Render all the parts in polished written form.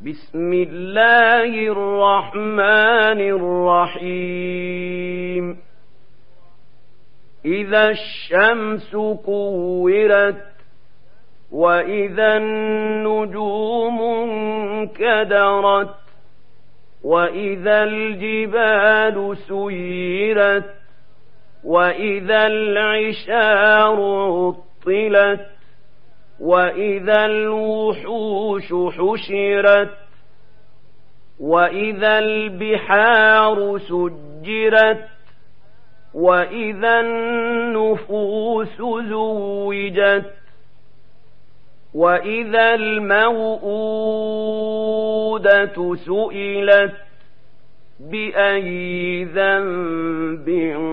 بسم الله الرحمن الرحيم إذا الشمس كورت وإذا النجوم انكدرت وإذا الجبال سيرت وإذا العشار عطلت وإذا الوحوش حشرت وإذا البحار سجرت وإذا النفوس زوجت وإذا الموءودة سئلت بأي ذنب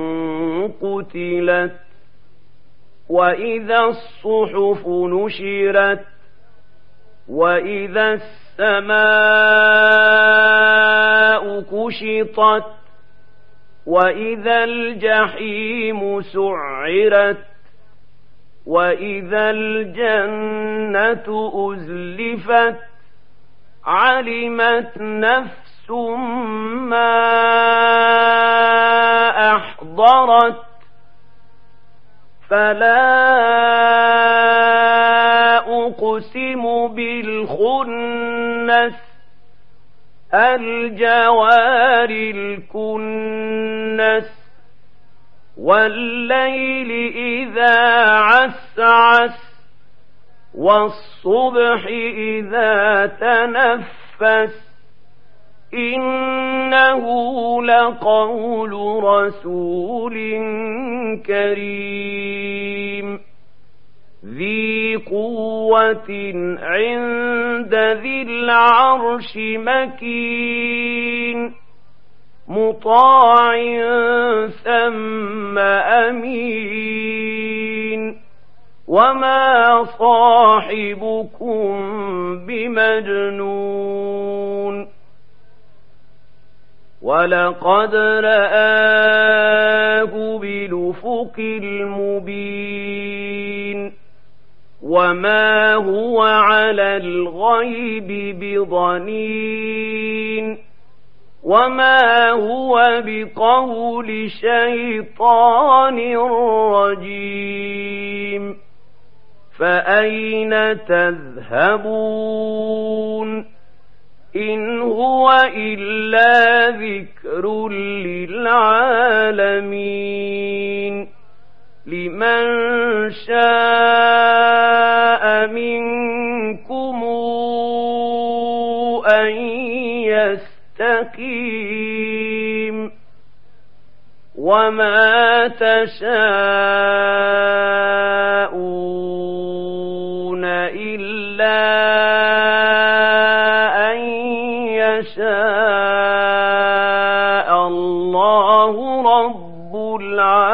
قتلت وإذا الصحف نشرت وإذا السماء كشطت وإذا الجحيم سعرت وإذا الجنة أزلفت علمت نفس ما أحضرت فلا أقسم بالخنس الجوار الكنس والليل إذا عسعس والصبح إذا تنفس إنه لقول رسول كريم ذي قوة عند ذي العرش مكين مطاع ثم أمين وما صاحبكم بمجنون ولقد رآه بالأفق المبين وما هو على الغيب بضنين وما هو بقول شيطان رجيم فأين تذهبون إن هو إلا ذكر للعالمين لمن شاء منكم أن يستقيم وما تشاءون إلا أن يشاء الله رب العالمين.